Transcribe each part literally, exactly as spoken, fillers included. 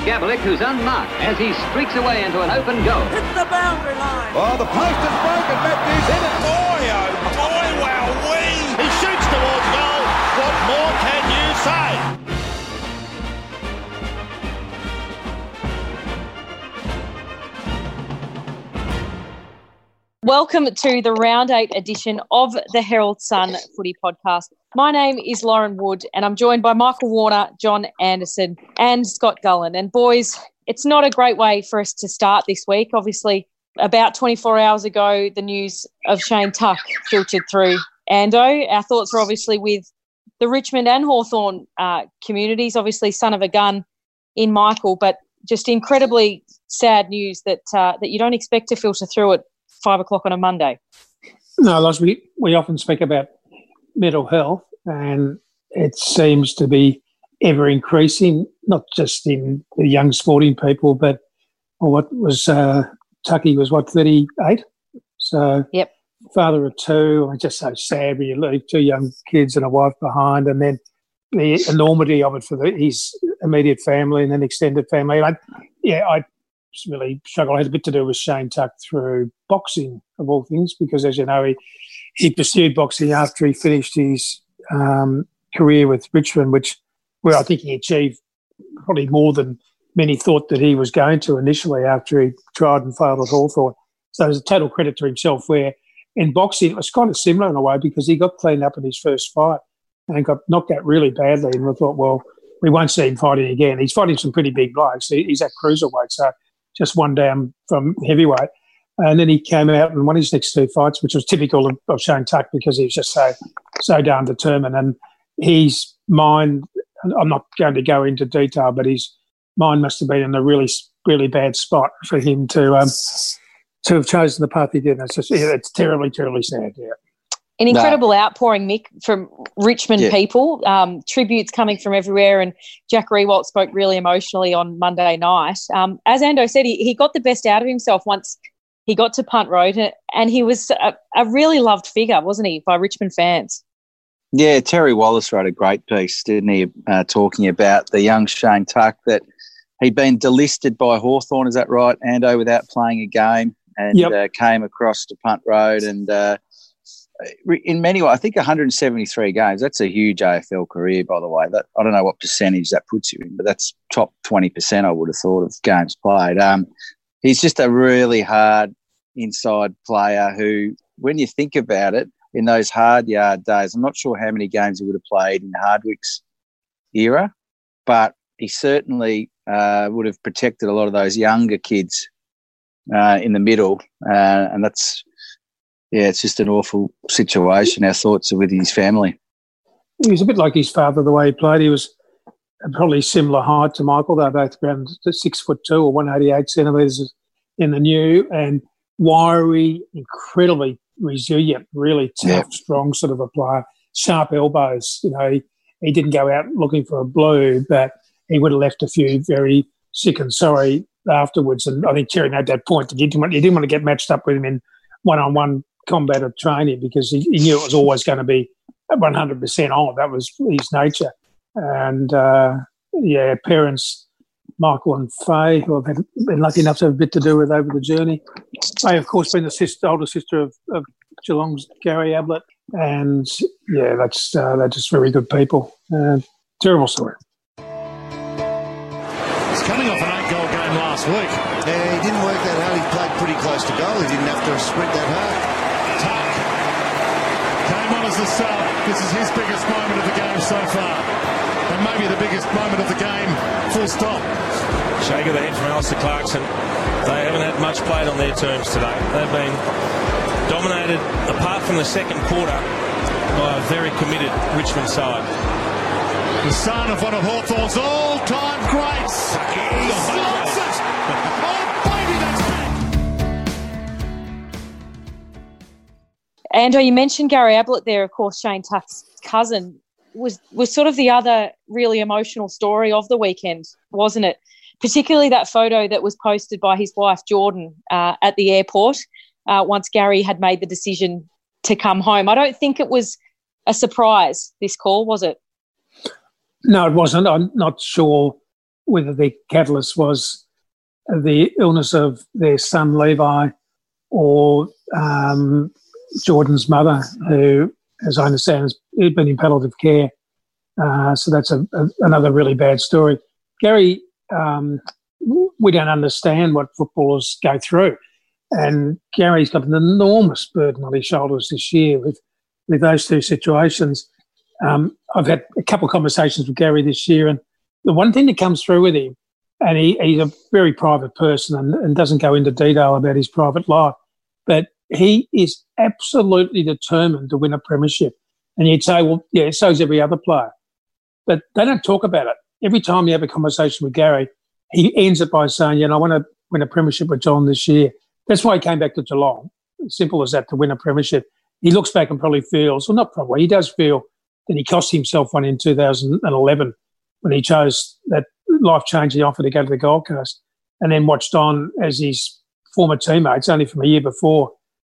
Gavlik, who's unmarked as he streaks away into an open goal. Hits the boundary line. Oh, the post is broken. Matthews hit it. Boy, oh boy, wow-wee. He shoots towards goal. What more can you say? Welcome to the Round eight edition of the Herald Sun Footy Podcast. My name is Lauren Wood and I'm joined by Michael Warner, John Anderson and Scott Gullen. And boys, it's not a great way for us to start this week. Obviously, about twenty-four hours ago, the news of Shane Tuck filtered through Ando. Our thoughts are obviously with the Richmond and Hawthorn uh, communities, obviously son of a gun in Michael, but just incredibly sad news that uh, that you don't expect to filter through it five o'clock on a Monday. No, Loz, we, we often speak about mental health and it seems to be ever increasing, not just in the young sporting people, but well, what was uh, Tucky was, what, thirty-eight? So yep. Father of two. I just so sad when you leave two young kids and a wife behind, and then the enormity of it for the, his immediate family and then extended family. I, yeah, I really struggle. I had a bit to do with Shane Tuck through boxing, of all things, because, as you know, he, he pursued boxing after he finished his um, career with Richmond, which where I think he achieved probably more than many thought that he was going to initially after he tried and failed at Hawthorn. So it was a total credit to himself, where in boxing it was kind of similar in a way because he got cleaned up in his first fight and got knocked out really badly, and we thought, well, we won't see him fighting again. He's fighting some pretty big blokes. He's at cruiserweight, so just one down from heavyweight. And then he came out and won his next two fights, which was typical of, of Shane Tuck because he was just so so darn determined. And his mind, I'm not going to go into detail, but his mind must have been in a really, really bad spot for him to um, to have chosen the path he did. It's just, yeah, it's terribly, terribly sad, yeah. An incredible no. outpouring, Mick, from Richmond yeah. people, um, tributes coming from everywhere, and Jack Riewoldt spoke really emotionally on Monday night. Um, as Ando said, he, he got the best out of himself once he got to Punt Road, and he was a, a really loved figure, wasn't he, by Richmond fans? Yeah, Terry Wallace wrote a great piece, didn't he, uh, talking about the young Shane Tuck, that he'd been delisted by Hawthorn, is that right, Ando, without playing a game, and yep. uh, came across to Punt Road and uh, in many ways, I think one hundred seventy-three games, that's a huge A F L career, by the way. That I don't know what percentage that puts you in, but that's top twenty percent, I would have thought, of games played. Um, he's just a really hard inside player who, when you think about it, in those hard yard days, I'm not sure how many games he would have played in Hardwick's era, but he certainly uh, would have protected a lot of those younger kids uh, in the middle, uh, and that's... Yeah, it's just an awful situation. Our thoughts are with his family. He was a bit like his father, the way he played. He was probably similar height to Michael. They're both around six foot two or one eighty-eight centimetres in the new, and wiry, incredibly resilient, really tough, yep. strong sort of a player. Sharp elbows. You know, he, he didn't go out looking for a blue, but he would have left a few very sick and sorry afterwards. And I think Terry made that point. He didn't want, he didn't want to get matched up with him in one-on-one combat of training because he, he knew it was always going to be one hundred percent on. That was his nature. And, uh, yeah, parents, Michael and Faye, who I've had, been lucky enough to have a bit to do with over the journey. Faye, of course, being the sister, older sister of, of Geelong's Gary Ablett. And, yeah, that's uh, they're just very good people. Uh, terrible story. He's coming off an eight-goal game last week. Yeah, he didn't work that hard. He played pretty close to goal. He didn't have to sprint that hard. Tuck came on as the sub. This is his biggest moment of the game so far. And maybe the biggest moment of the game, full stop. Shake of the head from Alistair Clarkson. They haven't had much played on their terms today. They've been dominated, apart from the second quarter, by a very committed Richmond side. The son of one of Hawthorn's all-time greats. He slots it. Oh, baby, that's big. Andrew, you mentioned Gary Ablett there, of course, Shane Tuck's cousin, was was sort of the other really emotional story of the weekend, wasn't it? Particularly that photo that was posted by his wife, Jordan, uh, at the airport uh, once Gary had made the decision to come home. I don't think it was a surprise, this call, was it? No, it wasn't. I'm not sure whether the catalyst was the illness of their son Levi or um, Jordan's mother, who, as I understand, has been in palliative care. Uh, so that's a, a, another really bad story. Gary, um, we don't understand what footballers go through. And Gary's got an enormous burden on his shoulders this year with, with those two situations. Um, I've had a couple of conversations with Gary this year, and the one thing that comes through with him, and he, he's a very private person and, and doesn't go into detail about his private life, but he is absolutely determined to win a premiership. And you'd say, well, yeah, so's every other player. But they don't talk about it. Every time you have a conversation with Gary, he ends it by saying, you know, I want to win a premiership with John this year. That's why he came back to Geelong. Simple as that, to win a premiership. He looks back and probably feels, well, not probably, he does feel that he cost himself one in two thousand eleven when he chose that life-changing offer to go to the Gold Coast, and then watched on as his former teammates, only from a year before,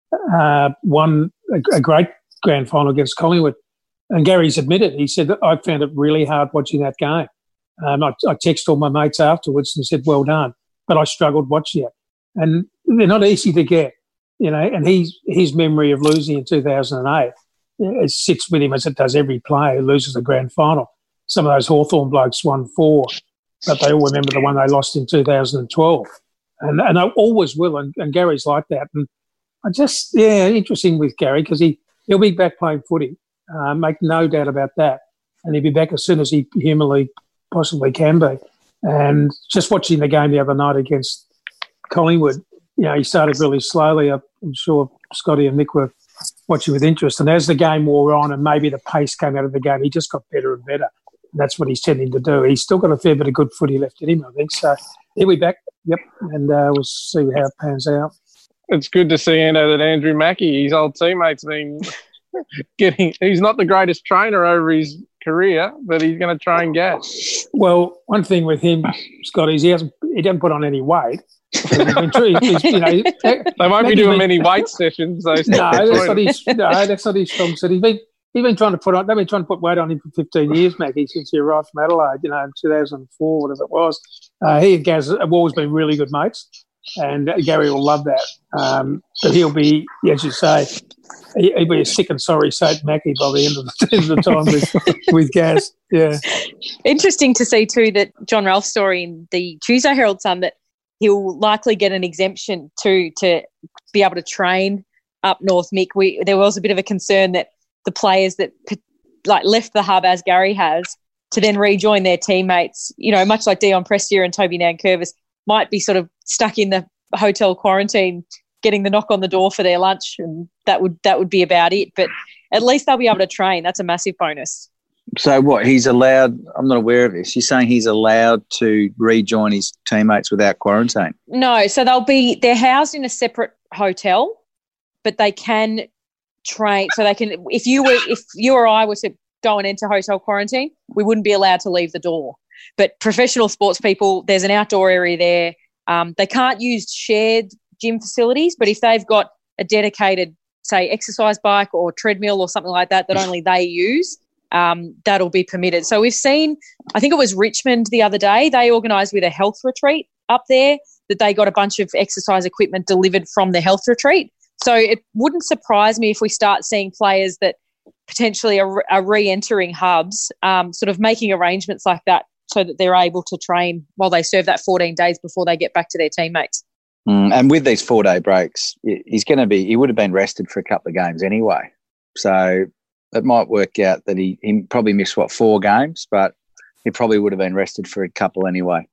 uh, won a, a great grand final against Collingwood. And Gary's admitted, he said, I found it really hard watching that game. Um, I, I texted all my mates afterwards and said, well done, but I struggled watching it. And they're not easy to get, you know, and he's, his memory of losing in two thousand eight, it sits with him as it does every player who loses a grand final. Some of those Hawthorn blokes won four, but they all remember the one they lost in two thousand twelve. And, and they always will, and, and Gary's like that. And I just, yeah, interesting with Gary because he, he'll be back playing footy, uh, make no doubt about that. And he'll be back as soon as he humanly possibly can be. And just watching the game the other night against Collingwood, you know, he started really slowly. I'm sure Scotty and Nick were watching with interest. And as the game wore on and maybe the pace came out of the game, he just got better and better. And that's what he's tending to do. He's still got a fair bit of good footy left in him, I think. So he'll be back, yep, and uh, we'll see how it pans out. It's good to see, Ando, that Andrew Mackie, his old teammate's been getting – he's not the greatest trainer over his career, but he's going to try and get. Well, one thing with him, Scott, is he hasn't he doesn't put on any weight. He's been, he's, you know, they won't be doing been, many weight sessions. Those no, that's not his, no, that's not his strong suit. He's been he's been trying to put on. They've been trying to put weight on him for fifteen years, Mackie, since he arrived from Adelaide. You know, in two thousand four, whatever it was. Uh, he and Gaz have always been really good mates, and Gary will love that. Um, but he'll be, as you say, he'll be a sick and sorry Saint Mackie by the end of the, end of the time with, with Gaz. Yeah. Interesting to see too that John Ralph's story in the Tuesday Herald Sun that he'll likely get an exemption to to be able to train up north, Mick. We, there was a bit of a concern that the players that like left the hub, as Gary has, to then rejoin their teammates, you know, much like Dion Prestia and Toby Nankervis, might be sort of stuck in the hotel quarantine getting the knock on the door for their lunch, and that would that would be about it. But at least they'll be able to train. That's a massive bonus. So what, he's allowed, I'm not aware of this, you're saying he's allowed to rejoin his teammates without quarantine? No, so they'll be, they're housed in a separate hotel, but they can train, so they can, if you were, if you or I were to go and enter hotel quarantine, we wouldn't be allowed to leave the door. But professional sports people, there's an outdoor area there. Um, they can't use shared gym facilities, but if they've got a dedicated, say, exercise bike or treadmill or something like that that only they use, Um, that'll be permitted. So we've seen, I think it was Richmond the other day, they organised with a health retreat up there that they got a bunch of exercise equipment delivered from the health retreat. So it wouldn't surprise me if we start seeing players that potentially are, are re-entering hubs, um, sort of making arrangements like that so that they're able to train while they serve that fourteen days before they get back to their teammates. Mm, and with these four-day breaks, he's going to be, he would have been rested for a couple of games anyway. So it might work out that he, he probably missed, what, four games, but he probably would have been rested for a couple anyway.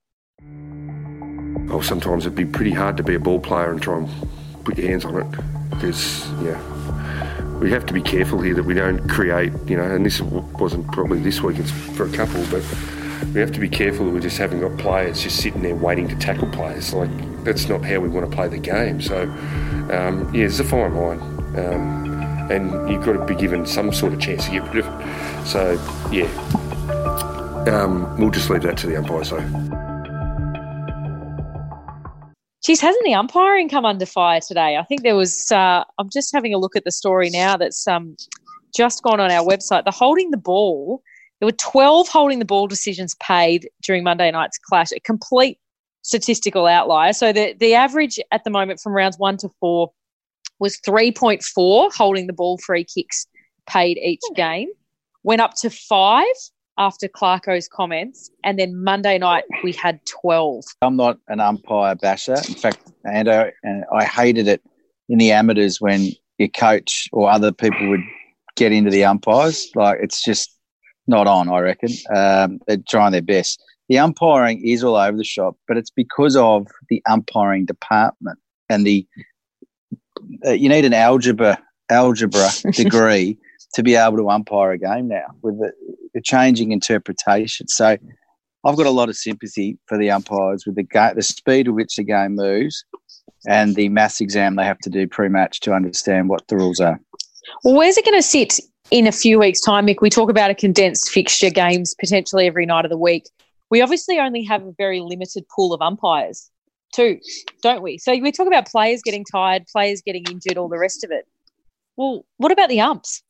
Well, sometimes it'd be pretty hard to be a ball player and try and put your hands on it because, yeah, we have to be careful here that we don't create, you know, and this wasn't probably this week, it's for a couple, but we have to be careful that we just haven't got players just sitting there waiting to tackle players. Like, that's not how we want to play the game. So, um, yeah, it's a fine line. Um, and you've got to be given some sort of chance to get rid of it. So, yeah, um, we'll just leave that to the umpires, though. Geez, hasn't the umpiring come under fire today? I think there was, uh, I'm just having a look at the story now that's um, just gone on our website. The holding the ball, There were twelve holding the ball decisions paid during Monday night's clash, a complete statistical outlier. So the, the average at the moment from rounds one to four was three point four holding the ball free kicks paid each game, went up to five after Clarko's comments, and then Monday night we had twelve. I'm not an umpire basher. In fact, and I, and I hated it in the amateurs when your coach or other people would get into the umpires. Like, it's just not on, I reckon. Um, they're trying their best. The umpiring is all over the shop, but it's because of the umpiring department and the uh, you need an algebra algebra degree to be able to umpire a game now with the, the changing interpretation. So I've got a lot of sympathy for the umpires with the ga- the speed at which the game moves and the maths exam they have to do pre-match to understand what the rules are. Well, where's it going to sit in a few weeks' time, Mick? We talk about a condensed fixture, games potentially every night of the week. We obviously only have a very limited pool of umpires too, don't we? So we talk about players getting tired, players getting injured, all the rest of it. Well, what about the umps?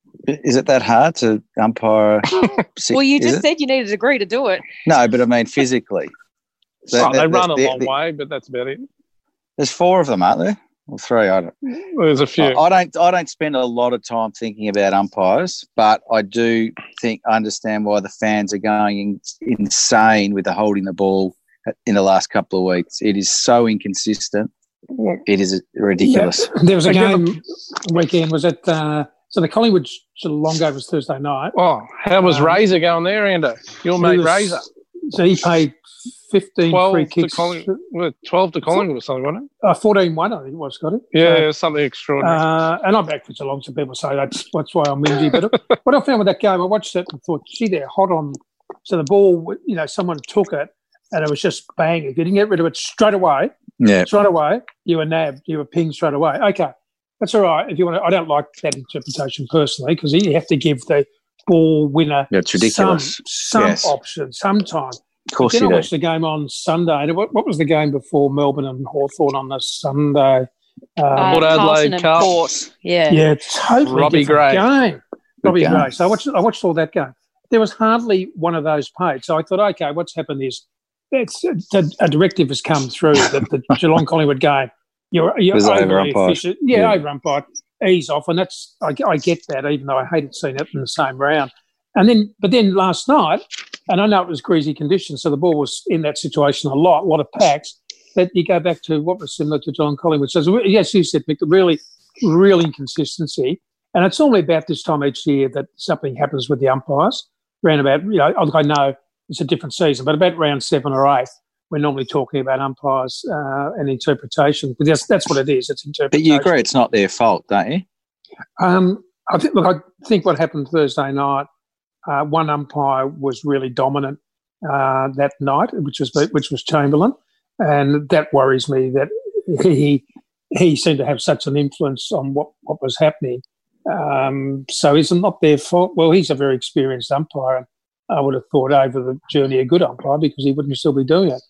Is it that hard to umpire? Well, you just said you need a degree to do it. No, but I mean physically. The, oh, the, they run the, a long the, way, but that's about it. There's four of them, aren't there? Or three? I don't. There's a few. I, I don't. I don't spend a lot of time thinking about umpires, but I do think I understand why the fans are going in, insane with the holding the ball in the last couple of weeks. It is so inconsistent. It is ridiculous. Yeah, there was a game weekend. Was it? Uh, So the Collingwood Geelong game was Thursday night. Oh, how was um, Razor going there, Ando? Your mate was, Razor. So he paid fifteen free kicks. To well, twelve to Collingwood or something, wasn't it? Uh, fourteen one, I think it was, Scotty. Yeah, so, it was something extraordinary. Uh, and I'm back for Geelong, so people say that's, that's why I'm whingy. But what I found with that game, I watched it and thought, gee, they're hot on. So the ball, you know, someone took it and it was just bang. If you didn't get rid of it straight away, yeah. straight away, you were nabbed, you were pinged straight away. Okay. That's all right. If you want to, I don't like that interpretation personally because you have to give the ball winner yeah, it's ridiculous. some, some yes. option, sometime. Of course but then you I watched do. the game on Sunday. What, what was the game before Melbourne and Hawthorn on the Sunday? Um, uh, Port Adelaide Cup. Port. Yeah. Yeah, totally Robbie different Gray. game. Robbie game. Gray. So I watched, I watched all that game. There was hardly one of those paid. So I thought, okay, what's happened is it's, a, a directive has come through that the Geelong Collingwood game, you're, you're overly efficient. Yeah, yeah. over umpired. Ease off, and that's I, I get that, even though I hated seeing it in the same round. And then, but then last night, and I know it was greasy conditions, so the ball was in that situation a lot, a lot of packs. That you go back to what was similar to John Collingwood. So yes, you said, Mick, really, real inconsistency, and it's only about this time each year that something happens with the umpires. Round about, you know, I know it's a different season, but about round seven or eight, we're normally talking about umpires uh, and interpretation. But that's, that's what it is. It's interpretation. But you agree it's not their fault, don't you? Um, I think. Look, I think what happened Thursday night, uh, one umpire was really dominant uh, that night, which was which was Chamberlain, and that worries me that he he seemed to have such an influence on what, what was happening. Um, so is it not their fault? Well, he's a very experienced umpire, and I would have thought over the journey a good umpire because he wouldn't still be doing it.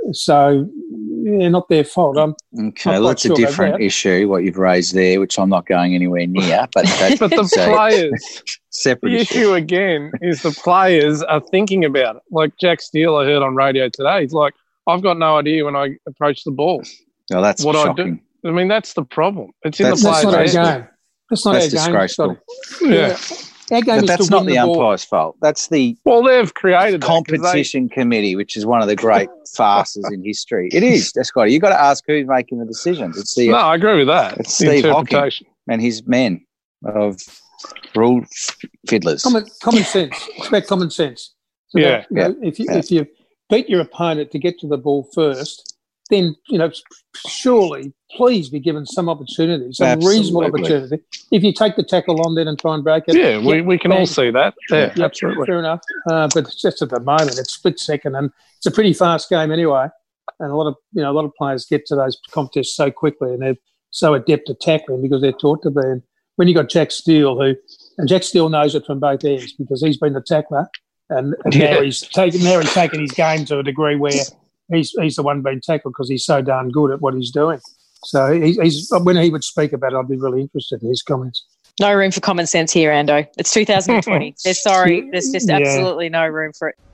So, yeah, not their fault. I'm okay, well, that's sure a different issue, what you've raised there, which I'm not going anywhere near. But, that, but the so, players, separate the issue. issue again is the players are thinking about it. Like Jack Steele, I heard on radio today, he's like, I've got no idea when I approach the ball. Oh, that's what shocking. I do. I mean, that's the problem. It's in that's, the players' That's not our game. That's not that's our disgraceful. game. Yeah. yeah. Our game but is that's still not the, the umpire's fault. That's the well, they've created competition they... committee, which is one of the great farces in history. It is, Scotty. You've got to ask who's making the decisions. It's the no, I agree with that. It's Steve Hocking and his men of rule fiddlers. Common, common sense. It's about common sense. So yeah, that, you yeah, know, if you yeah. if you beat your opponent to get to the ball first, then you know surely please be given some opportunity, some Absolutely. reasonable opportunity. If you take the tackle on then and try and break it, yeah, we, we can bang. all see that. Yeah, yeah, absolutely. Fair enough. Uh, but it's just at the moment, it's split second, and it's a pretty fast game anyway. And a lot of you know a lot of players get to those contests so quickly, and they're so adept at tackling because they're taught to be. And when you got Jack Steele, who and Jack Steele knows it from both ends because he's been the tackler, and, and yeah. now he's taken now he's taken his game to a degree where he's he's the one being tackled because he's so darn good at what he's doing. So he's, he's when he would speak about it, I'd be really interested in his comments. No room for common sense here, Ando. It's two thousand twenty. There's sorry, there's just Yeah. absolutely no room for it.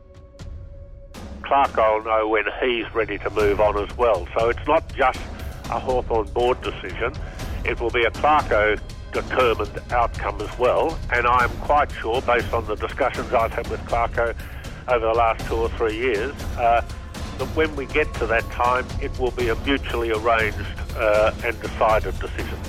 Clarko will know when he's ready to move on as well. So it's not just a Hawthorn board decision. It will be a Clarko determined outcome as well. And I'm quite sure, based on the discussions I've had with Clarko over the last two or three years, uh, that when we get to that time, it will be a mutually arranged uh, and decided decision.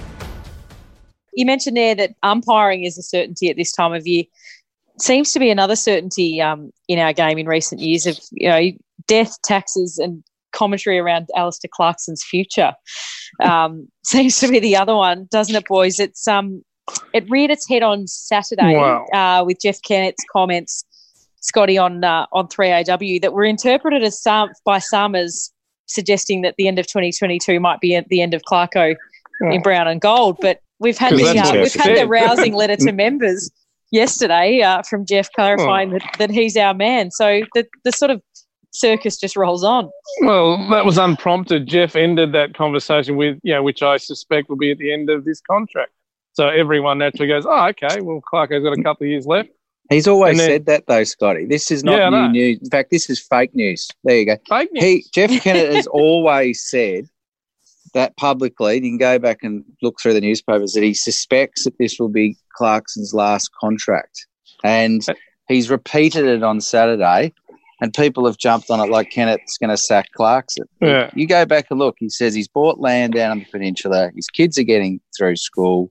You mentioned there that umpiring is a certainty at this time of year. Seems to be another certainty um, in our game in recent years of, you know, death, taxes and commentary around Alistair Clarkson's future. Um, seems to be the other one, doesn't it, boys? It's um, it reared its head on Saturday Wow. uh, with Jeff Kennett's comments, Scotty, on uh, on three A W that were interpreted as some, by some as suggesting that the end of twenty twenty-two might be at the end of Clarko Yeah. in brown and gold. But we've had 'Cause the that's uh, what we've Jeff had the said. rousing letter to members yesterday uh, from Jeff clarifying Oh. that, that he's our man. So the the sort of circus just rolls on. Well, that was unprompted. Jeff ended that conversation with, you know, which I suspect will be at the end of this contract. So everyone naturally goes, oh, okay, well, Clarko's got a couple of years left. He's always And then- said that, though, Scotty. This is not Yeah, I new know. news. In fact, this is fake news. There you go. Fake news. He, Jeff Kennett has always said that publicly. You can go back and look through the newspapers that he suspects that this will be Clarkson's last contract. And he's repeated it on Saturday, and people have jumped on it like Kennett's going to sack Clarkson. Yeah. You go back and look. He says he's bought land down on the peninsula. His kids are getting through school,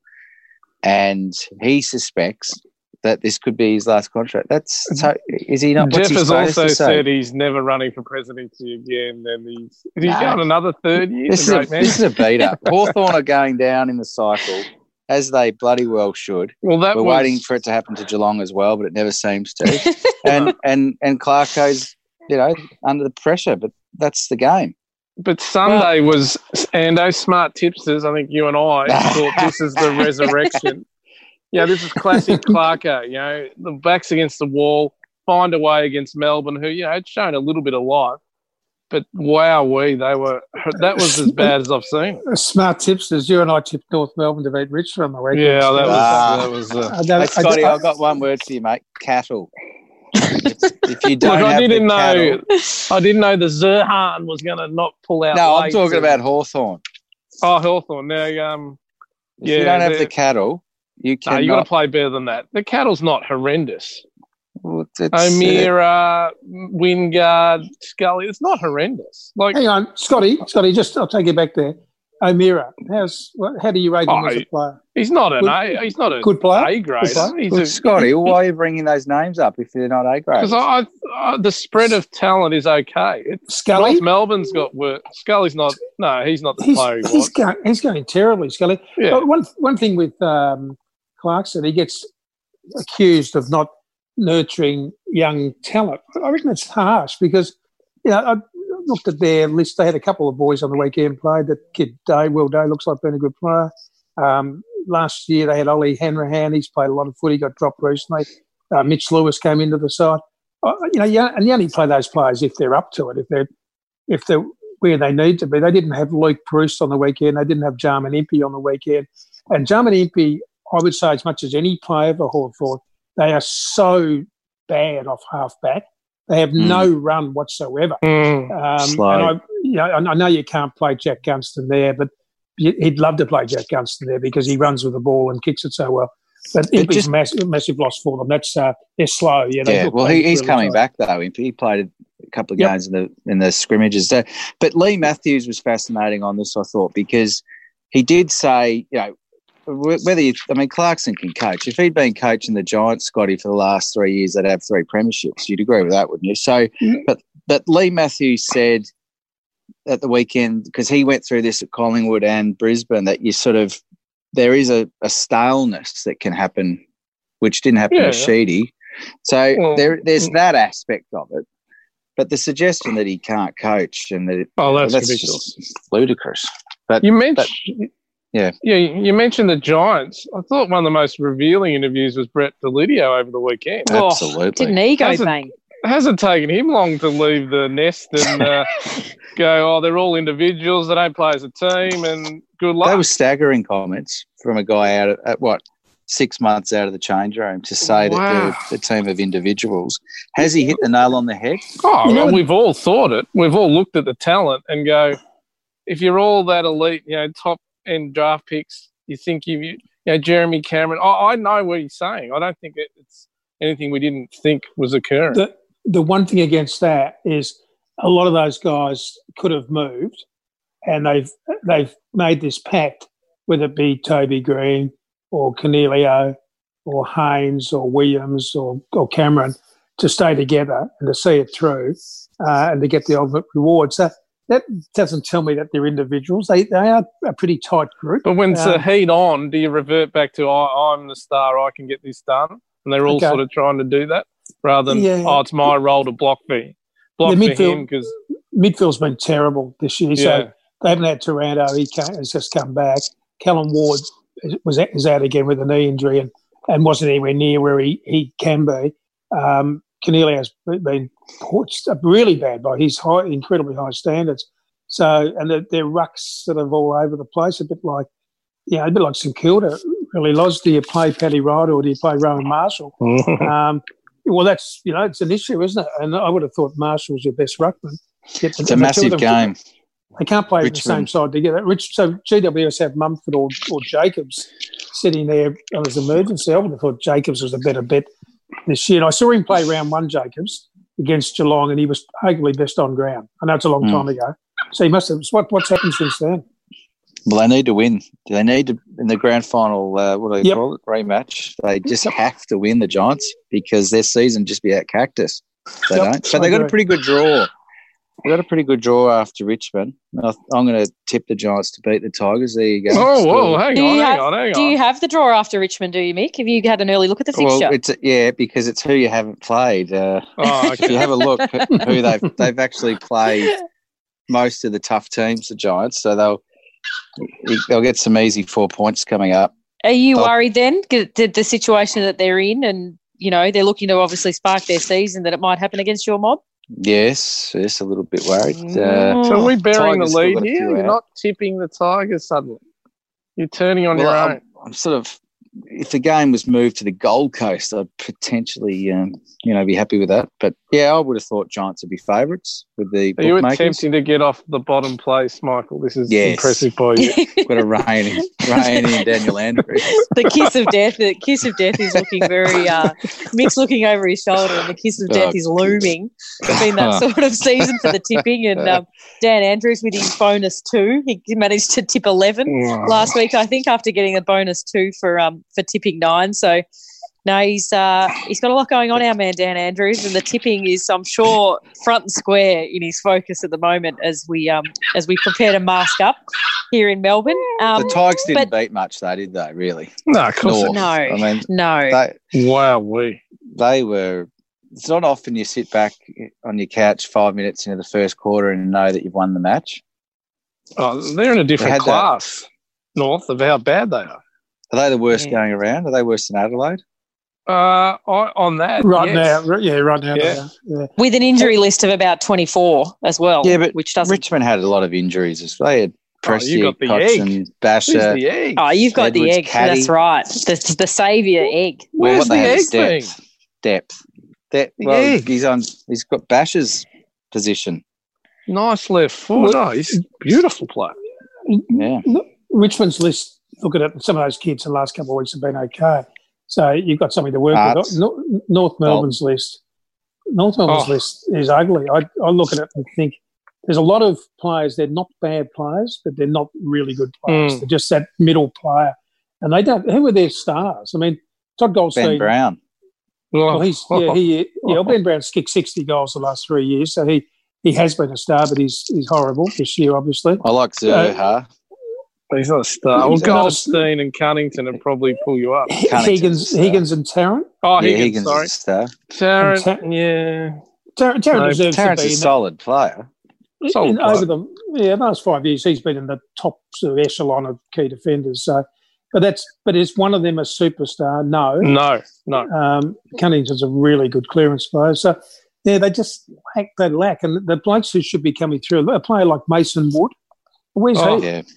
and he suspects that this could be his last contract. That's so. Is he not? What's Jeff he has supposed also to say? said he's never running for presidency again. And he's is he No. going another third year? This is, The a, great man. this is a beat up. Hawthorn are going down in the cycle, as they bloody well should. Well, that We're was, waiting for it to happen to Geelong as well, but it never seems to. and and and Clarko's, you know, under the pressure, but that's the game. But Sunday was Ando smart tipsters. I think you and I thought this is the resurrection. Yeah, this is classic Clarko. You know, the back's against the wall, find a way against Melbourne, who, you know, had shown a little bit of life. But wow, we they were that was as bad as I've seen. Smart tipsters. You and I tipped North Melbourne to beat Richmond on the weekend. Yeah, that was Ah. that was. Uh, I don't- Hey, I Scotty, don't- I've got one word for you, mate. Cattle. if, if you don't Look, I have didn't the know. cattle, I didn't know the Zerhan was going to not pull out. no, I'm late talking and- about Hawthorn. Oh, Hawthorn. Now, um, If yeah, you don't have they're- the cattle, you no, cannot. you got to play better than that. The cattle's not horrendous. Well, it's- it's- O'Meara, Wingard, Scully. It's not horrendous. Like, Hang on, Scotty. Scotty, just I'll take you back there. O'Meara, how's what- how do you rate him Oh, as a player? he's not an Good- A. He's not a good player? A grader. Good player? He's Well, a, Scotty, why are you bringing those names up if they're not A grade? because I, I, the spread of talent is okay. It's, Scully? North Melbourne's got work. Scully's not. No, he's not the He's, player he he's was. going he's going terribly, Scully. Yeah. But one one thing with um, Clarkson, he gets accused of not nurturing young talent. I reckon it's harsh because, you know, I looked at their list. They had a couple of boys on the weekend played. That kid Day, Will Day, looks like being a good player. Um, last year they had Ollie Hanrahan. He's played a lot of footy, got dropped recently. Uh, Mitch Lewis came into the side. Uh, you know, you, and you only play those players if they're up to it, if they're if they're where they need to be. They didn't have Luke Proust on the weekend. They didn't have Jarman Impey on the weekend. And Jarman Impey, I would say, as much as any player for Hawthorn, they are so bad off half-back. They have Mm. no run whatsoever. Mm. Um, Slow. and I, you know, I I know you can't play Jack Gunston there, but you- he'd love to play Jack Gunston there because he runs with the ball and kicks it so well. But It Impey's just- a massive, massive loss for them. That's uh, they're slow. Yeah, they Yeah, look well, like he, he's really coming slow. back though. He he played a couple of Yep. games in the in the scrimmages. So, but Lee Matthews was fascinating on this, I thought, because he did say, you know, wh- whether you, I mean, Clarkson can coach. If he'd been coaching the Giants, Scotty, for the last three years, they'd have three premierships. You'd agree with that, wouldn't you? So, Mm. but but Lee Matthews said at the weekend, because he went through this at Collingwood and Brisbane, that you sort of there is a, a staleness that can happen, which didn't happen Yeah. with Sheedy. So Well, there, there's that aspect of it. But the suggestion that he can't coach and that it, Oh, that's, that's ridiculous. just ludicrous. But You mentioned, yeah. yeah, you mentioned the Giants. I thought one of the most revealing interviews was Brett Delidio over the weekend. Oh, absolutely. didn't he go Hasn't- bang? It hasn't taken him long to leave the nest and uh, go, oh, they're all individuals. They don't play as a team. And good luck. They were staggering comments from a guy out at, at what, six months out of the change room to say Wow. that they're a team of individuals. Has he hit the nail on the head? Oh, You know- well, we've all thought it. We've all looked at the talent and go, if you're all that elite, you know, top end draft picks, you think you, you know, Jeremy Cameron. I, I know what he's saying. I don't think it, it's anything we didn't think was occurring. The the one thing against that is a lot of those guys could have moved, and they've they've made this pact, whether it be Toby Green or Cornelio or Haynes or Williams or, or Cameron, to stay together and to see it through uh, and to get the ultimate reward. So that doesn't tell me that they're individuals. They they are a pretty tight group. But when it's Um, the heat on, do you revert back to I, I'm the star, I can get this done? And they're all Okay. sort of trying to do that rather than, Yeah. oh, it's my role to block for block The for midfield- him because Midfield's been terrible this year. Yeah. So they haven't had Taranto. He came, has just come back. Callum Ward was is out again with a knee injury and, and wasn't anywhere near where he, he can be. Um, Cornelius has been pushed up really bad by his high, incredibly high standards. So, and they're, they're rucks sort of all over the place, a bit like, yeah, a bit like St Kilda. Really, Loz, do you play Paddy Ryder or do you play Rowan Marshall? um, well, that's, you know, it's an issue, isn't it? And I would have thought Marshall's your best ruckman. Get the- It's a the two of massive them- game. They can't play on the same Richmond. side together. Rich, so G W S have Mumford or, or Jacobs sitting there as emergency. I would have thought Jacobs was a better bet this year. And I saw him play round one, Jacobs, against Geelong, and he was arguably best on ground. I know it's a long Mm. time ago. So he must have. What, what's happened since then? Well, they need to win. They need to, in the grand final, uh, what do they Yep. call it, rematch, they just have to win the Giants because their season just be out cactus. They Yep, don't. But I they got a agree. pretty good draw. They got a pretty good draw after Richmond. I- I'm going to tip the Giants to beat the Tigers. There you go. oh, Still- whoa, hang Do on, you, hang have, on, hang do on. you have the draw after Richmond, do you, Mick? Have you had an early look at the fixture? Well, it's yeah, because it's who you haven't played. Uh, Oh, if you have a look at who they've they've actually played most of the tough teams, the Giants, so they'll they'll get some easy four points coming up. Are you Oh. worried then, the, the, the situation that they're in and, you know, they're looking to obviously spark their season, that it might happen against your mob? Yes, yes, a little bit worried. Mm. Uh, So are we bearing Tigers the still lead got a here? few You're out. not tipping the Tigers suddenly. You're turning on well, your I'm, own. I'm sort of. If the game was moved to the Gold Coast, I'd potentially, um, you know, be happy with that. But yeah, I would have thought Giants would be favourites with the Are you bookmakers. attempting to get off the bottom place, Michael? This is Yes. impressive by you. Got a rain in, rain in Daniel Andrews. The kiss of death, the kiss of death is looking very, uh, Mick's looking over his shoulder and the kiss of death Oh. is looming. It's been that sort of season for the tipping. And um, Dan Andrews with his bonus two, he managed to tip eleven last week, I think, after getting a bonus two for um for tipping nine. So no, he's uh he's got a lot going on, our man Dan Andrews, and the tipping is, I'm sure, front and square in his focus at the moment as we um as we prepare to mask up here in Melbourne. Um, The Tigers didn't but- beat much, though, did they? Really? No, of course. North. No, I mean, no. they Wow, we. they were. It's not often you sit back on your couch five minutes into the first quarter and know that you've won the match. Oh, they're in a They different had that- class, North, of how bad they are. Are they the worst Yeah. going around? Are they worse than Adelaide? Uh, I, on that, Right yes. now, yeah, right now. Yeah. they are, yeah. With an injury list of about twenty-four as well. Yeah, but which doesn't. Richmond had a lot of injuries. as well. They had Oh, you Prestia, got the Cox egg. and Who's Basher. the egg? Oh, you've got the Edwards, egg. Caddy. That's right. The the saviour egg. Well, Where's what they the have is egg thing? depth. Depth. Depth. The Well, egg. he's on. He's got Basher's position. Nice left foot. Oh, he's a beautiful player. Yeah. Richmond's list, looking at some of those kids in the last couple of weeks have been okay. So you've got something to work Arts. with. Nor- North Melbourne's list, North Melbourne's Oh. list is ugly. I, I look at it and think there's a lot of players. They're not bad players, but they're not really good players. Mm. They're just that middle player, and they don't. Who are their stars? I mean, Todd Goldstein. Ben Brown. Well, he's yeah, he yeah. Ben Brown's kicked sixty goals the last three years, so he, he has been a star, but he's he's horrible this year, obviously. I like Zerha. He's not a star. Well, He's not a- Goldstein and Cunnington would probably pull you up. Higgins, Cunnington's a star. Higgins, and Tarrant. Oh, yeah, Higgins, Higgins sorry. is a star. Tarrant, Ta- yeah. Tarrant, Tarrant No, deserves Tarrant's to a be in solid player. the, solid in, player. over the yeah last five years. He's been in the top sort of echelon of key defenders. So, but that's but is one of them a superstar? No. No, no. Um, Cunnington's a really good clearance player. So, yeah, they just lack. They lack, and the blokes who should be coming through, a player like Mason Wood. Where's Oh, he? Yeah.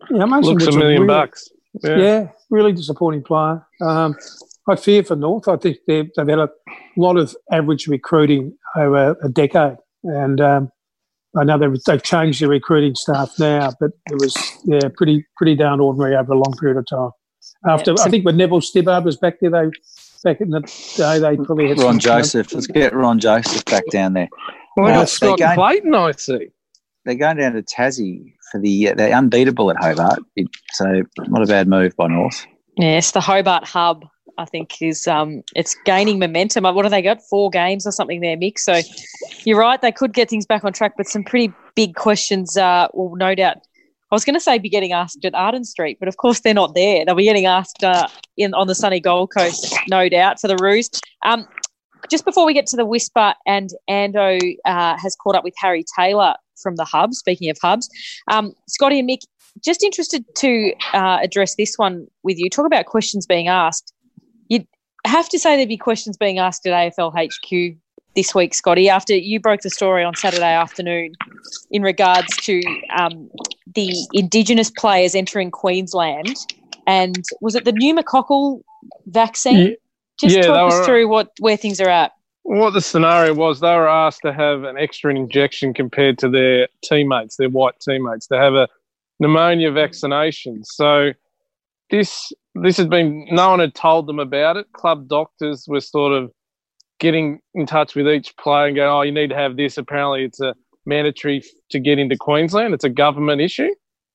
Yeah, Mason looks a Mitchell million really, bucks. Yeah. yeah, really disappointing player. Um, I fear for North. I think they've, they've had a lot of average recruiting over a decade, and um, I know they've, they've changed their recruiting staff now, but it was yeah pretty pretty darn ordinary over a long period of time. After yeah, so, I think when Neville Stibbard was back there, they back in the day they probably had Ron some, Joseph. You know, Let's get Ron Joseph back down there. Well, uh, Scott going, Clayton, I see. They're going down to Tassie for the. They're unbeatable at Hobart, so not a bad move by North. Yes, the Hobart hub, I think, is um, it's gaining momentum. What have they got? Four games or something there, Mick. So you're right, they could get things back on track, but some pretty big questions uh, will no doubt. I was going to say be getting asked at Arden Street, but of course they're not there. They'll be getting asked uh, in on the sunny Gold Coast, no doubt, for the Roos. Um, just before we get to the Whisper, and Ando uh, has caught up with Harry Taylor from the Hub, speaking of Hubs. Um, Scotty and Mick, just interested to uh, address this one with you. Talk about questions being asked. You'd have to say there'd be questions being asked at A F L H Q this week, Scotty, after you broke the story on Saturday afternoon in regards to um, the Indigenous players entering Queensland. And was it the pneumococcal vaccine? Yeah. Just yeah, talk us were, through what where things are at. What the scenario was, they were asked to have an extra injection compared to their teammates, their white teammates, to have a pneumonia vaccination. So this this had been, no one had told them about it. Club doctors were sort of getting in touch with each player and going, oh, you need to have this. Apparently it's a mandatory to get into Queensland. It's a government issue.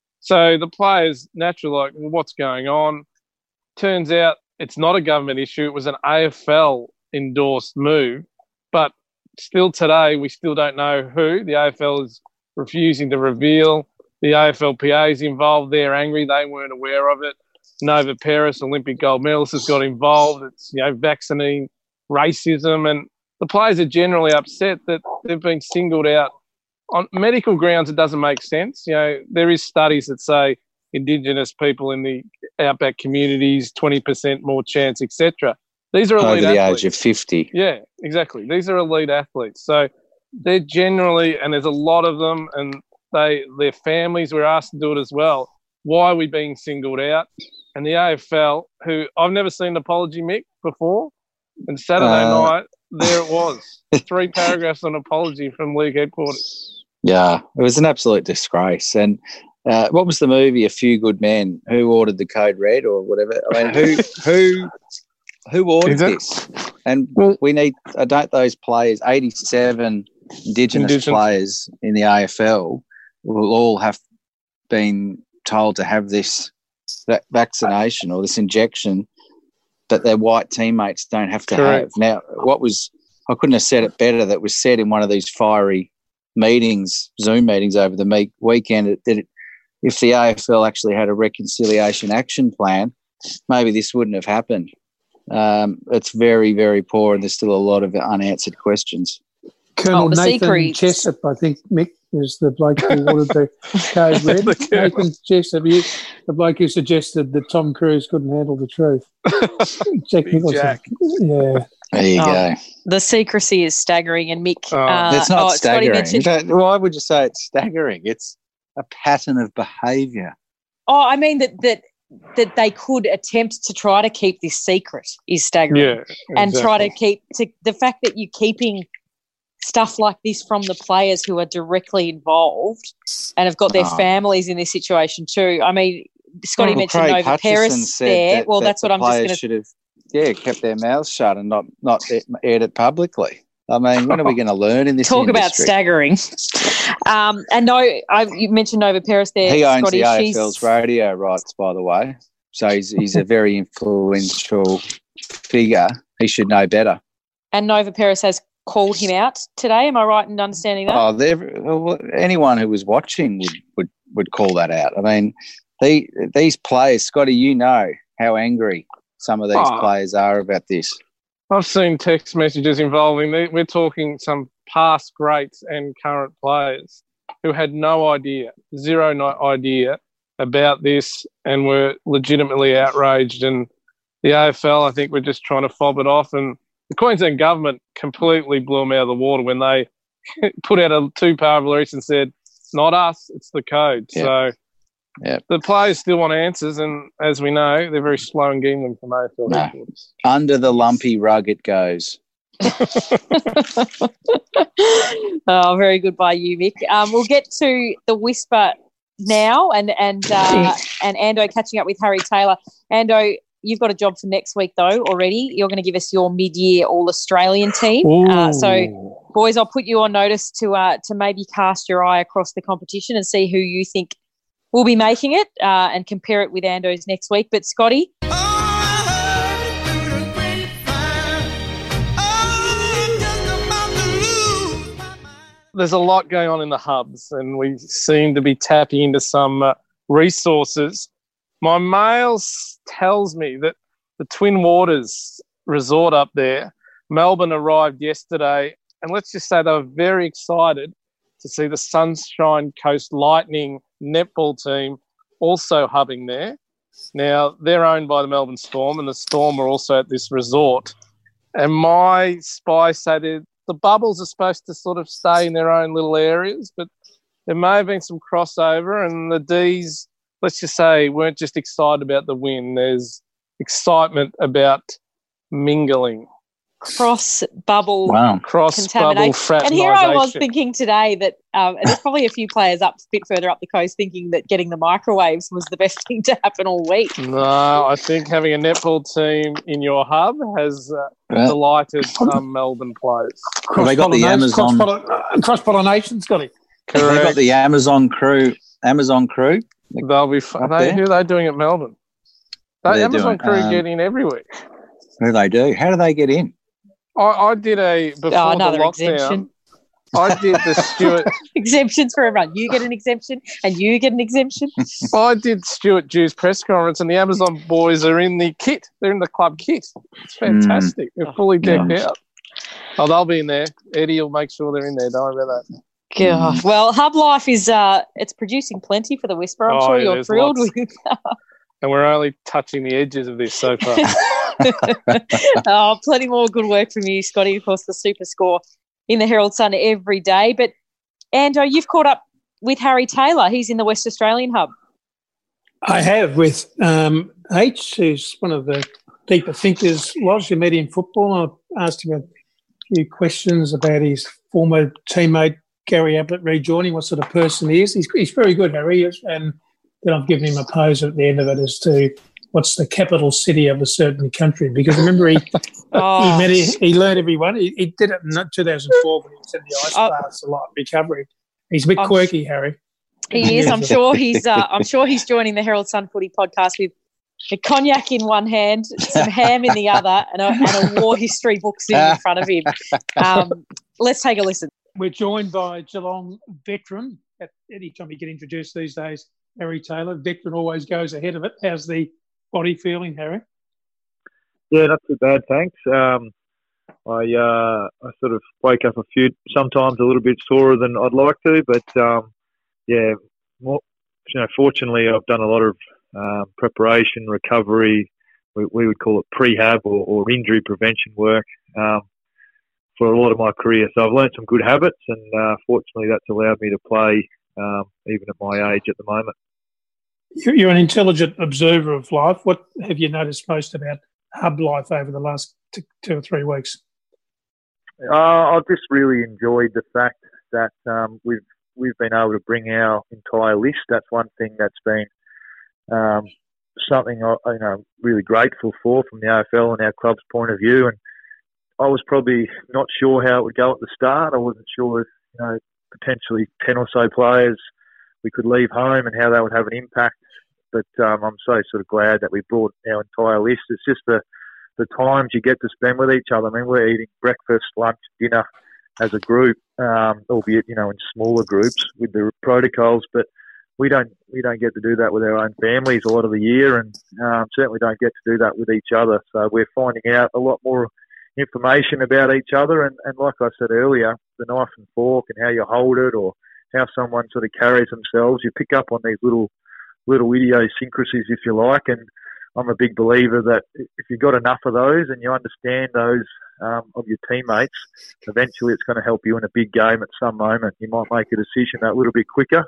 So the players naturally like, well, what's going on? Turns out it's not a government issue. It was an A F L endorsed move. But still today, we still don't know who. The A F L is refusing to reveal. The A F L P A is involved. They're angry. They weren't aware of it. Nova Paris, Olympic gold medalist, has got involved. It's, you know, vaccinating racism. And the players are generally upset that they've been singled out. On medical grounds, it doesn't make sense. You know, there is studies that say Indigenous people in the outback communities, twenty percent more chance, et cetera. These are elite over the athletes. age of fifty. Yeah, exactly. These are elite athletes. So they're generally, and there's a lot of them, and they their families were asked to do it as well. Why are we being singled out? And the A F L, who I've never seen an apology, Mick, before, and Saturday uh, night, there it was. Three paragraphs on apology from league headquarters. Yeah, it was an absolute disgrace. And uh, what was the movie, A Few Good Men? Who ordered the code red or whatever? I mean, who who who ordered this? And we need, I don't those players, eighty-seven Indigenous, Indigenous players in the A F L will all have been told to have this that vaccination or this injection that their white teammates don't have to Correct. have. Now, what was, I couldn't have said it better, that was said in one of these fiery meetings, Zoom meetings over the me- weekend, that it, if the A F L actually had a reconciliation action plan, maybe this wouldn't have happened. Um, it's very, very poor, and there's still a lot of unanswered questions. Colonel oh, Nathan secrets. Jessup, I think, Mick, is the bloke who wanted the code red. Nathan Jessup, you, the bloke who suggested that Tom Cruise couldn't handle the truth. Jack. Yeah. There you oh, go. The secrecy is staggering, and Mick. Oh, uh, it's not oh, staggering. Mentioned... Why would you say it's staggering? It's a pattern of behaviour. Oh, I mean that that that they could attempt to try to keep this secret is staggering. Yeah, exactly. And try to keep to, the fact that you're keeping stuff like this from the players who are directly involved and have got their oh. families in this situation too. I mean, Scotty well, mentioned Craig Nova Hutchison Paris there. That, well, that that's what I'm just going to. Should have, yeah, kept their mouths shut and not not aired it publicly. I mean, when are we going to learn in this Talk industry? about staggering. Um, and no, I, you mentioned Nova Paris there. He owns Scotty, the A F L's radio rights, by the way. So he's he's a very influential figure. He should know better. And Nova Paris has called him out today. Am I right in understanding that? Oh, well, anyone who was watching would, would, would call that out. I mean, the, these players, Scotty, you know how angry some of these oh. players are about this. I've seen text messages involving, we're talking some past greats and current players who had no idea, zero no idea about this and were legitimately outraged. And the A F L, I think, were just trying to fob it off. And the Queensland government completely blew them out of the water when they put out a two-part release and said, it's not us, it's the code. Yeah. So Yeah. The players still want answers, and as we know, they're very slow in getting them from A F L No. headquarters. Under the lumpy rug it goes. Oh, very good by you, Mick. Um, we'll get to the whisper now, and and uh, and Ando catching up with Harry Taylor. Ando, you've got a job for next week though already. You're going to give us your mid-year All-Australian team. Uh, so, boys, I'll put you on notice to uh, to maybe cast your eye across the competition and see who you think will be making it, uh, and compare it with Ando's next week. But Scotty. There's a lot going on in the hubs, and we seem to be tapping into some uh, resources. My mail tells me that the Twin Waters resort up there, Melbourne arrived yesterday, and let's just say they were very excited to see the Sunshine Coast Lightning netball team also hubbing there. Now, they're owned by the Melbourne Storm, and the Storm are also at this resort. And my spies say that the Bubbles are supposed to sort of stay in their own little areas, but there may have been some crossover, and the D's, let's just say, weren't just excited about the win. There's excitement about mingling. Cross bubble Wow. Cross bubble fraternisation. And here I was thinking today that um, and there's probably a few players up a bit further up the coast thinking that getting the microwaves was the best thing to happen all week. No, I think having a netball team in your hub has uh, Yeah. delighted some Melbourne players. Have they got the Amazon? Cross-pollination, cross-pollination, Scotty. Have they got the Amazon crew? Amazon crew? They'll be fun. Up They, there? who are they doing at Melbourne? The They're Amazon doing, crew um, get in every week. What do they do? How do they get in? I, I did a before Oh, the another lockdown. exemption. I did the Stuart. Exemptions for everyone. You get an exemption and you get an exemption. I did Stuart Dew's press conference, and the Amazon boys are in the kit. They're in the club kit. It's fantastic. They're fully decked gosh. out. Oh, they'll be in there. Eddie will make sure they're in there. Don't worry about that. God. Well, Hub Life is uh, it's producing plenty for the Whisper. I'm Oh, sure yeah, you're there's thrilled lots. with And we're only touching the edges of this so far. oh, plenty more good work from you, Scotty. Of course, the Super Score in the Herald Sun every day. But, Ando, you've caught up with Harry Taylor. He's in the West Australian hub. I have with um, H, who's one of the deeper thinkers. Was you met him in football? I asked him a few questions about his former teammate Gary Ablett rejoining, what sort of person he is. He's, he's very good, Harry, and then I've given him a pose at the end of it as to what's the capital city of a certain country. Because remember, he Oh. he, met, he, he learned everyone. He, he did it in two thousand four when he was in the ice Oh. baths a lot, recovery. He's a bit I'm- quirky, Harry. He is. I'm sure he's. Uh, I'm sure he's joining the Herald Sun Footy podcast with a cognac in one hand, some ham in the other, and a, and a war history book sitting in front of him. Um, let's take a listen. We're joined by Geelong veteran. At any time you get introduced these days, Harry Taylor. Veteran always goes ahead of it. How's the body feeling, Harry? Yeah, not too bad, thanks. Um, I uh, I sort of wake up a few, sometimes a little bit sorer than I'd like to, but um, yeah, more, you know, fortunately I've done a lot of um, preparation, recovery. We, we would call it prehab or, or injury prevention work um, for a lot of my career. So I've learned some good habits, and uh, fortunately that's allowed me to play um, even at my age at the moment. You're an intelligent observer of life. What have you noticed most about hub life over the last t- two or three weeks? Uh, I've just really enjoyed the fact that um, we've we've been able to bring our entire list. That's one thing that's been um, something I, you know, really grateful for from the A F L and our club's point of view. And I was probably not sure how it would go at the start. I wasn't sure if, you know, potentially ten or so players we could leave home and how that would have an impact. But um, I'm so sort of glad that we brought our entire list. It's just the the times you get to spend with each other. I mean, we're eating breakfast, lunch, dinner as a group, um, albeit, you know, in smaller groups with the protocols. But we don't we don't get to do that with our own families a lot of the year, and um, certainly don't get to do that with each other. So we're finding out a lot more information about each other. And, and like I said earlier, the knife and fork and how you hold it, or how someone sort of carries themselves, you pick up on these little little idiosyncrasies, if you like. And I'm a big believer that if you've got enough of those and you understand those um, of your teammates, eventually it's going to help you in a big game at some moment. You might make a decision that little bit quicker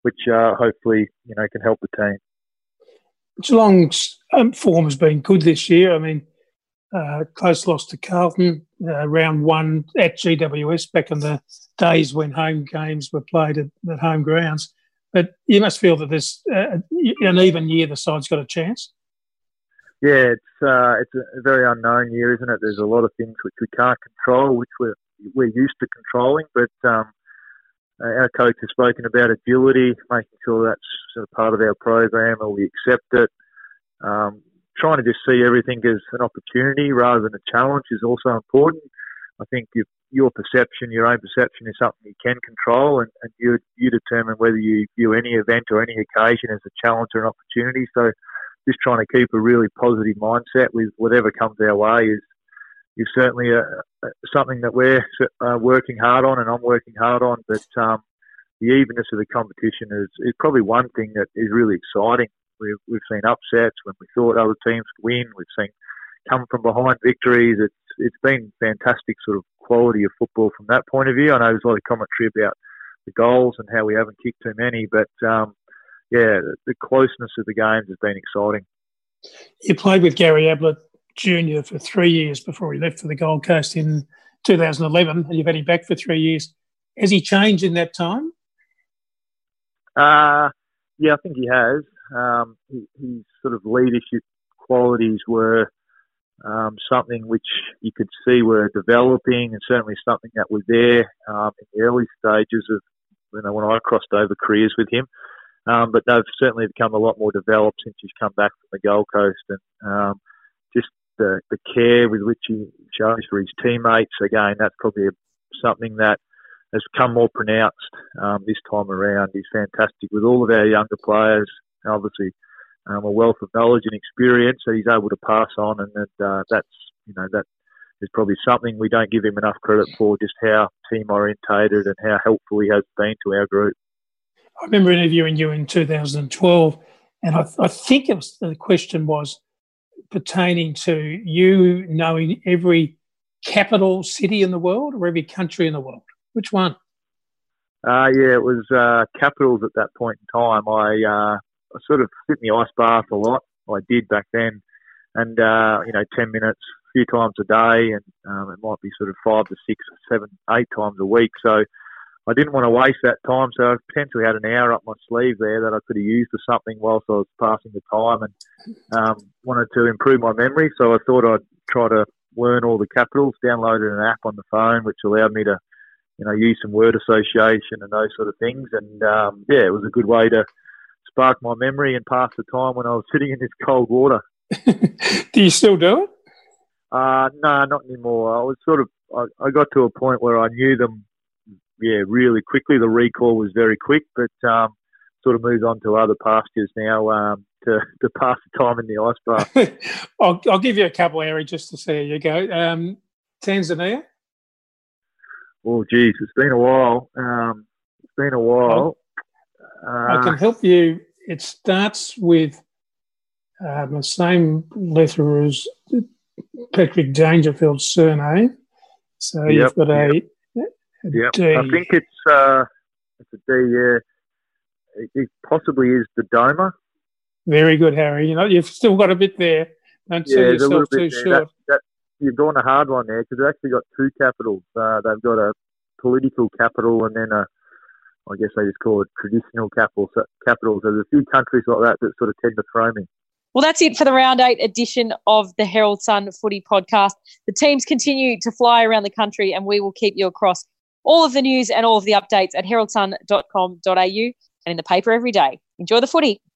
which uh, hopefully, you know, can help the team. Geelong's um, form has been good this year. I mean, uh, close loss to Carlton, uh, round one at G W S back in the days when home games were played at, at home grounds. But you must feel that this uh, an even year the side's got a chance. Yeah, it's uh, it's a very unknown year, isn't it? There's a lot of things which we can't control, which we're we're used to controlling. But um, our coach has spoken about agility, making sure that's sort of part of our program, and we accept it. Um, trying to just see everything as an opportunity rather than a challenge is also important. I think your, your perception, your own perception, is something you can control, and, and you you determine whether you view any event or any occasion as a challenge or an opportunity. So just trying to keep a really positive mindset with whatever comes our way is is certainly a, a, something that we're uh, working hard on, and I'm working hard on. But um, the evenness of the competition is, is probably one thing that is really exciting. We've, we've seen upsets when we thought other teams could win. We've seen come from behind victories. It's it's been fantastic sort of quality of football from that point of view. I know there's a lot of commentary about the goals and how we haven't kicked too many, but um, yeah, the, the closeness of the games has been exciting. You played with Gary Ablett Junior for three years before he left for the Gold Coast in two thousand eleven, and you've had him back for three years. Has he changed in that time? Uh, yeah, I think he has. Um, he, his sort of leadership qualities were um, something which you could see were developing, and certainly something that was there um, in the early stages of, you know, when I crossed over careers with him. Um, but they've certainly become a lot more developed since he's come back from the Gold Coast, and um, just the, the care with which he shows for his teammates. Again, that's probably a, something that has become more pronounced um, this time around. He's fantastic with all of our younger players. Obviously, um, a wealth of knowledge and experience that he's able to pass on, and that uh, that's you know that is probably something we don't give him enough credit for. Just how team orientated and how helpful he has been to our group. I remember interviewing you in two thousand twelve, and I, I think it was, the question was pertaining to you knowing every capital city in the world or every country in the world. Which one? Uh, yeah, it was uh, capitals at that point in time. I. Uh, I sort of sit in the ice bath a lot. I did back then, and uh, you know, ten minutes, a few times a day, and um, it might be sort of five to six, seven, eight times a week. So I didn't want to waste that time. So I potentially had an hour up my sleeve there that I could have used for something whilst I was passing the time, and um, wanted to improve my memory. So I thought I'd try to learn all the capitals. Downloaded an app on the phone which allowed me to, you know, use some word association and those sort of things. And um, yeah, it was a good way to spark my memory and pass the time when I was sitting in this cold water. Do you still do it? Uh, no, not anymore. I was sort of, I, I got to a point where I knew them, yeah, really quickly. The recall was very quick, but um, sort of moved on to other pastures now um, to, to pass the time in the ice bath. I'll, I'll give you a couple, Harry, just to see how you go. Um, Tanzania? Oh, geez, it's been a while. Um, it's been a while. I can help you. It starts with um, the same letter as Patrick Dangerfield's surname. So yep, you've got a, yep. a yep. D. I think it's uh, it's a D. Yeah, it, it possibly is the Dodoma. Very good, Harry. You know, you've still got a bit there. Don't yeah, sell yourself a little too bit there. short. That, that, you've gone a hard one there because they've actually got two capitals. Uh, they've got a political capital and then a, I guess they just call it traditional capital, capitals. There's a few countries like that that sort of tend to throw me. Well, that's it for the Round eight edition of the Herald Sun Footy Podcast. The teams continue to fly around the country, and we will keep you across all of the news and all of the updates at herald sun dot com dot a u and in the paper every day. Enjoy the footy.